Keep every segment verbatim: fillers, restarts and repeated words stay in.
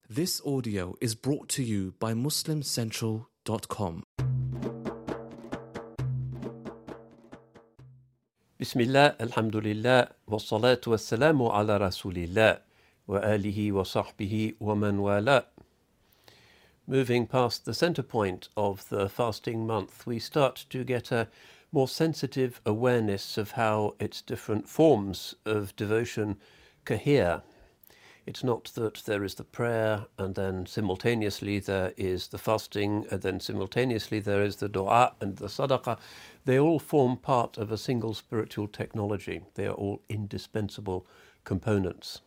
This audio is brought to you by Muslim Central dot com. Bismillah, alhamdulillah, wassalatu wassalamu ala rasulillah, wa alihi wa sahbihi wa man wala. Moving past the center point of the fasting month, we start to get a more sensitive awareness of how its different forms of devotion cohere. It's not that there is the prayer and then simultaneously there is the fasting and then simultaneously there is the dua and the sadaqah. They all form part of a single spiritual technology. They are all indispensable components.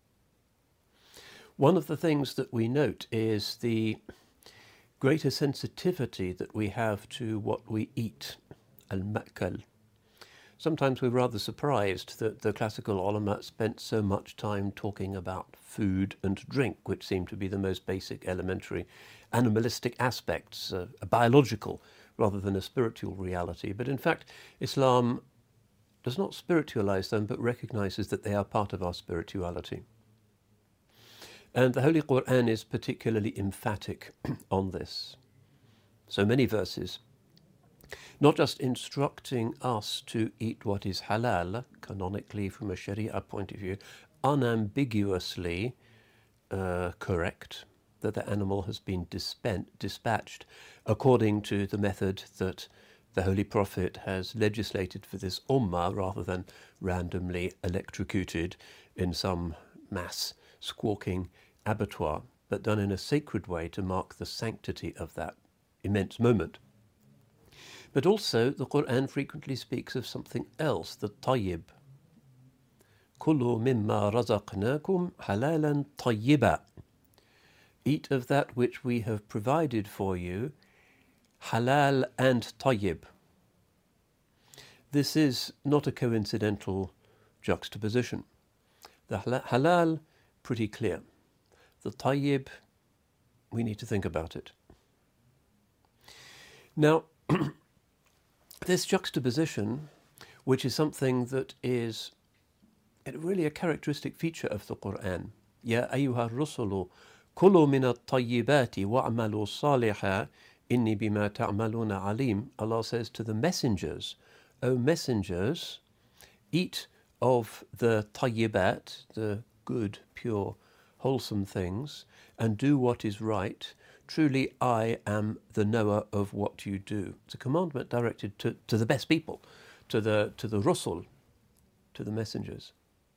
One of the things that we note is the greater sensitivity that we have to what we eat, al-ma'kal. Sometimes we're rather surprised that the classical ulama spent so much time talking about food and drink, which seem to be the most basic, elementary, animalistic aspects, uh, a biological rather than a spiritual reality. But in fact, Islam does not spiritualize them, but recognizes that they are part of our spirituality. And the Holy Quran is particularly emphatic on this. So many verses, not just instructing us to eat what is halal, canonically from a Sharia point of view, unambiguously uh, correct, that the animal has been dispen- dispatched according to the method that the Holy Prophet has legislated for this ummah, rather than randomly electrocuted in some mass squawking abattoir, but done in a sacred way to mark the sanctity of that immense moment. But also, the Quran frequently speaks of something else, the tayyib. Kulu mimma razaqnakum halalan tayyiba. Eat of that which we have provided for you, halal and tayyib. This is not a coincidental juxtaposition. The halal, pretty clear. The tayyib, we need to think about it. Now, this juxtaposition, which is something that is really a characteristic feature of the Quran. Ya ayyuha rusulu, kulu min at-tayyibati wa'malu salihan, inni bima ta'maluna alim. Allah says to the messengers, O messengers, eat of the tayyibat, the good, pure, wholesome things, and do what is right. Truly, I am the knower of what you do. It's a commandment directed to, to the best people, to the to the Rusul, to the messengers.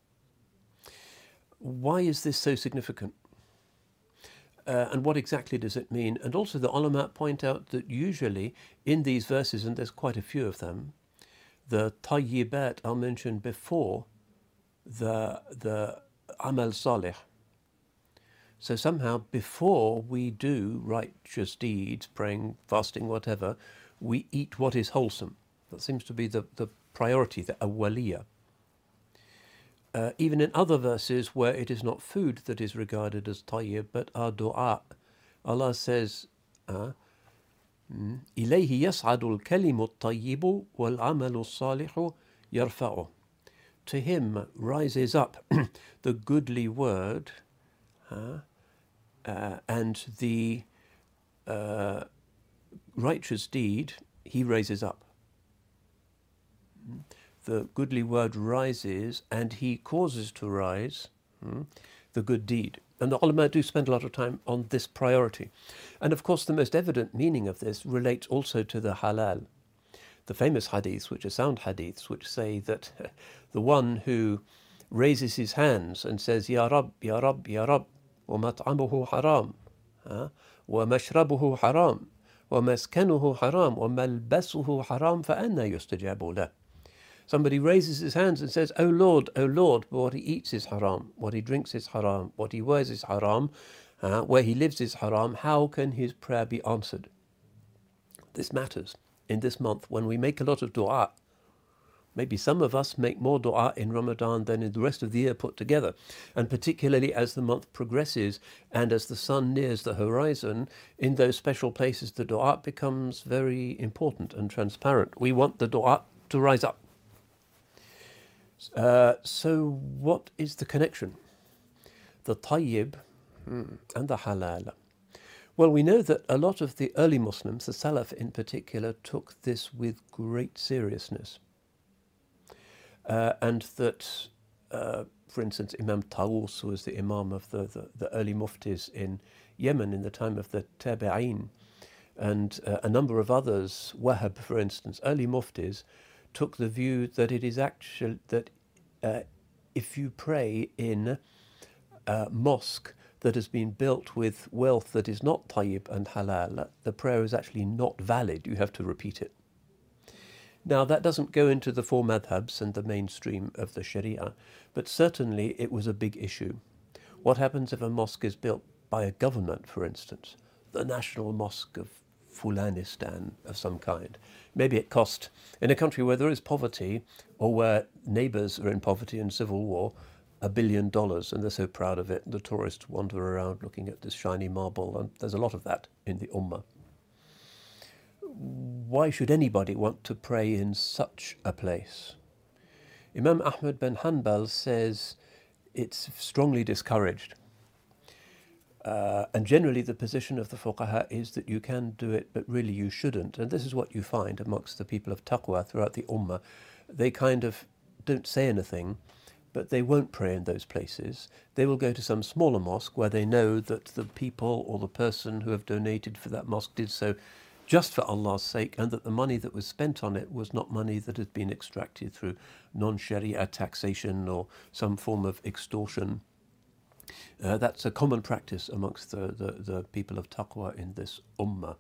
Why is this so significant? Uh, and what exactly does it mean? And also the ulama point out that usually in these verses, and there's quite a few of them, the tayyibat are mentioned before the the amal salih. So somehow, before we do righteous deeds, praying, fasting, whatever, we eat what is wholesome. That seems to be the, the priority, the awwaliyah. Uh, even in other verses where it is not food that is regarded as tayyib, but our dua, Allah says, uh, إِلَيْهِ يَصْعَدُ الْكَلِمُ الطَّيِّبُ وَالْعَمَلُ الصَّالِحُ يَرْفَعُهُ. To him rises up the goodly word, uh, Uh, and the uh, righteous deed, he raises up. The goodly word rises, and he causes to rise hmm, the good deed. And the ulama do spend a lot of time on this priority. And of course, the most evident meaning of this relates also to the halal. The famous hadiths, which are sound hadiths, which say that the one who raises his hands and says, Ya Rab, Ya Rab, Ya Rab, ومطعمه حرام ومشربه حرام ومسكنه حرام وملبسه حرام فأنى يستجاب له. Somebody raises his hands and says, O Lord, O Lord, but what he eats is haram, what he drinks is haram, what he wears is haram, uh, where he lives is haram. How can his prayer be answered? This matters in this month when we make a lot of dua. Maybe some of us make more dua in Ramadan than in the rest of the year put together. And particularly as the month progresses and as the sun nears the horizon, in those special places the dua becomes very important and transparent. We want the dua to rise up. Uh, so what is the connection? The tayyib Mm. And the halal. Well, we know that a lot of the early Muslims, the Salaf in particular, took this with great seriousness. Uh, and that, uh, for instance, Imam Tawus was the Imam of the, the, the early muftis in Yemen in the time of the Tabi'een, and uh, a number of others, Wahab, for instance, early muftis, took the view that it is actual that uh, if you pray in a mosque that has been built with wealth that is not tayyib and halal, the prayer is actually not valid. You have to repeat it. Now, that doesn't go into the four madhabs and the mainstream of the Sharia, but certainly it was a big issue. What happens if a mosque is built by a government, for instance, the National Mosque of Fulanistan of some kind? Maybe it cost, in a country where there is poverty or where neighbours are in poverty and civil war, a billion dollars, and they're so proud of it. The tourists wander around looking at this shiny marble, and there's a lot of that in the Ummah. Why should anybody want to pray in such a place? Imam Ahmad bin Hanbal says it's strongly discouraged. Uh, and generally the position of the fuqaha is that you can do it, but really you shouldn't. And this is what you find amongst the people of taqwa throughout the Ummah. They kind of don't say anything, but they won't pray in those places. They will go to some smaller mosque where they know that the people or the person who have donated for that mosque did so just for Allah's sake, and that the money that was spent on it was not money that had been extracted through non-Sharia taxation or some form of extortion. Uh, that's a common practice amongst the, the, the people of taqwa in this ummah.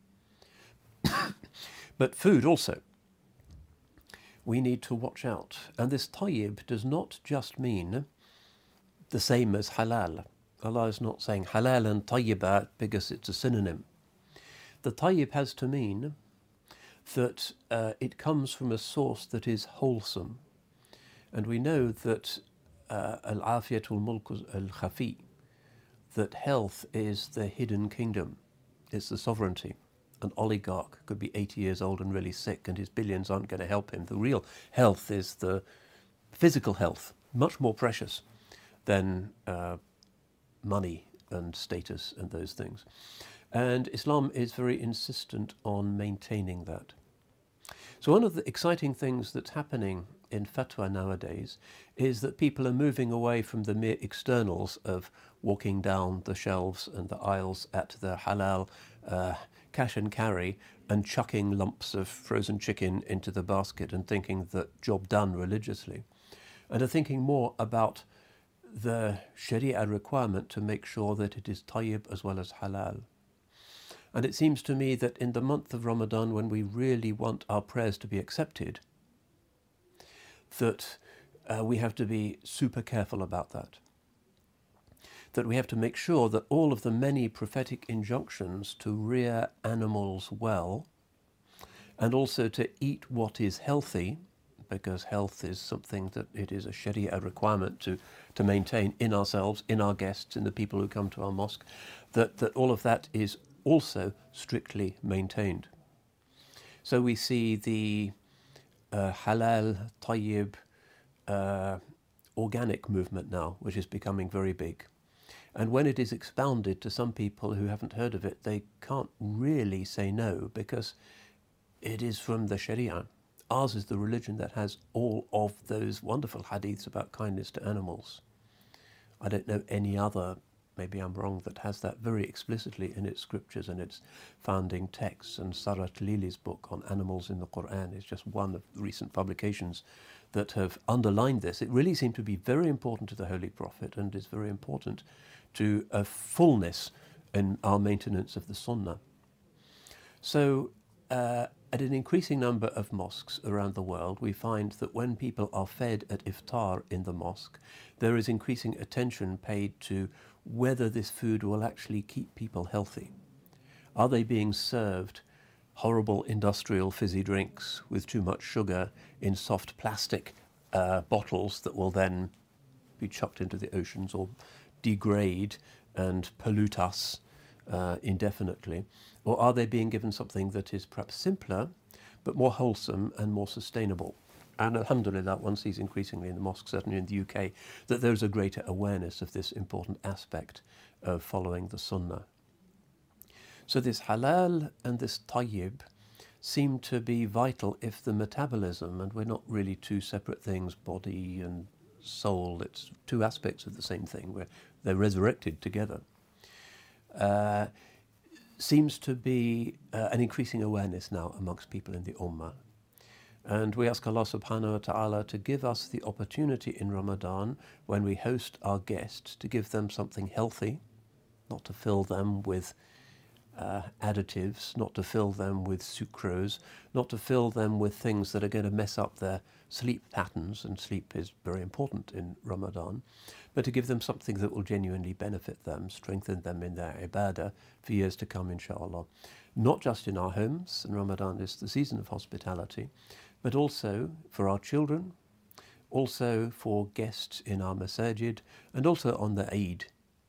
But food also, we need to watch out. And this tayyib does not just mean the same as halal. Allah is not saying halal and tayyibat because it's a synonym. The tayyib has to mean that uh, it comes from a source that is wholesome. And we know that uh, al-afiyatul mulk al-khafi, that health is the hidden kingdom. It's the sovereignty. An oligarch could be eighty years old and really sick, and his billions aren't going to help him. The real health is the physical health, much more precious than uh, money and status and those things. And Islam is very insistent on maintaining that. So one of the exciting things that's happening in fatwa nowadays is that people are moving away from the mere externals of walking down the shelves and the aisles at the halal uh, cash and carry and chucking lumps of frozen chicken into the basket and thinking that job done religiously, and are thinking more about the Sharia requirement to make sure that it is tayyib as well as halal. And it seems to me that in the month of Ramadan, when we really want our prayers to be accepted, that uh, we have to be super careful about that. That we have to make sure that all of the many prophetic injunctions to rear animals well, and also to eat what is healthy, because health is something that it is a Sharia requirement to, to maintain in ourselves, in our guests, in the people who come to our mosque, that, that all of that is also strictly maintained. So we see the uh, halal, tayyib, uh, organic movement now, which is becoming very big. And when it is expounded to some people who haven't heard of it, they can't really say no, because it is from the Sharia. Ours is the religion that has all of those wonderful hadiths about kindness to animals. I don't know any other, maybe I'm wrong, that has that very explicitly in its scriptures and its founding texts. And Sarah Talili's book on animals in the Quran is just one of the recent publications that have underlined this. It really seemed to be very important to the Holy Prophet and is very important to a fullness in our maintenance of the Sunnah. So uh, at an increasing number of mosques around the world, we find that when people are fed at iftar in the mosque, there is increasing attention paid to whether this food will actually keep people healthy. Are they being served horrible industrial fizzy drinks with too much sugar in soft plastic uh, bottles that will then be chucked into the oceans or degrade and pollute us uh, indefinitely? Or are they being given something that is perhaps simpler but more wholesome and more sustainable? And alhamdulillah, one sees increasingly in the mosques, certainly in the U K, that there is a greater awareness of this important aspect of following the sunnah. So this halal and this tayyib seem to be vital if the metabolism, and we're not really two separate things, body and soul, it's two aspects of the same thing, where they're resurrected together, uh, seems to be uh, an increasing awareness now amongst people in the Ummah. And we ask Allah subhanahu wa ta'ala to give us the opportunity in Ramadan, when we host our guests, to give them something healthy, not to fill them with Uh, additives, not to fill them with sucrose, not to fill them with things that are going to mess up their sleep patterns, and sleep is very important in Ramadan, but to give them something that will genuinely benefit them, strengthen them in their ibadah for years to come, inshallah. Not just in our homes, and Ramadan is the season of hospitality, but also for our children, also for guests in our masajid, and also on the Eid.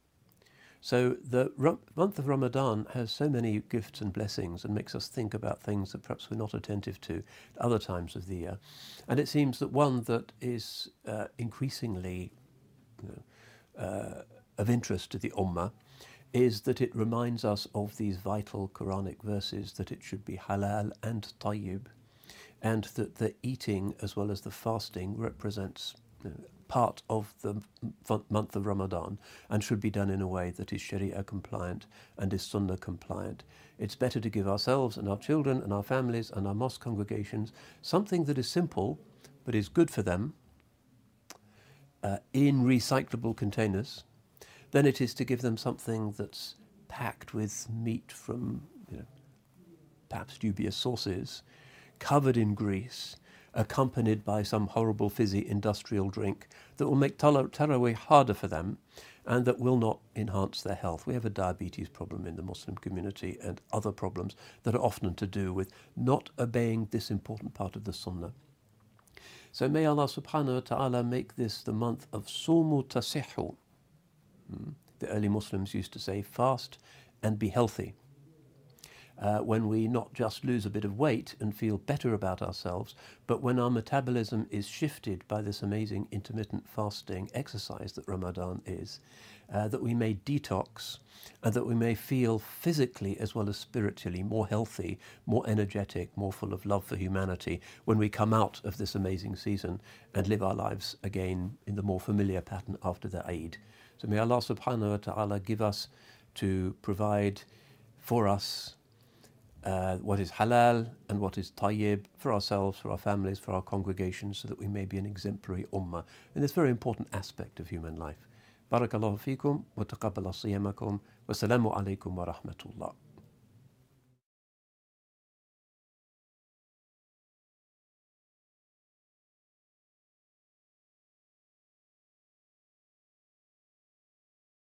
So the Ram- month of Ramadan has so many gifts and blessings, and makes us think about things that perhaps we're not attentive to at other times of the year. And it seems that one that is uh, increasingly you know, uh, of interest to the Ummah is that it reminds us of these vital Quranic verses, that it should be halal and tayyib, and that the eating as well as the fasting represents you know, part of the month of Ramadan, and should be done in a way that is Sharia compliant and is Sunnah compliant. It's better to give ourselves and our children and our families and our mosque congregations something that is simple but is good for them uh, in recyclable containers than it is to give them something that's packed with meat from you know, perhaps dubious sources, covered in grease, accompanied by some horrible fizzy industrial drink that will make Tarawih harder for them and that will not enhance their health. We have a diabetes problem in the Muslim community and other problems that are often to do with not obeying this important part of the Sunnah. So may Allah subhanahu wa ta'ala make this the month of Sumu Tasihu. The early Muslims used to say, fast and be healthy. Uh, when we not just lose a bit of weight and feel better about ourselves, but when our metabolism is shifted by this amazing intermittent fasting exercise that Ramadan is, uh, that we may detox and that we may feel physically as well as spiritually more healthy, more energetic, more full of love for humanity when we come out of this amazing season and live our lives again in the more familiar pattern after the Eid. So may Allah subhanahu wa ta'ala give us to provide for us Uh, what is halal and what is tayyib for ourselves, for our families, for our congregations, so that we may be an exemplary ummah in this very important aspect of human life. Barakallahu feekum wa taqabbala siyamakum wa salamu alaykum wa rahmatullah.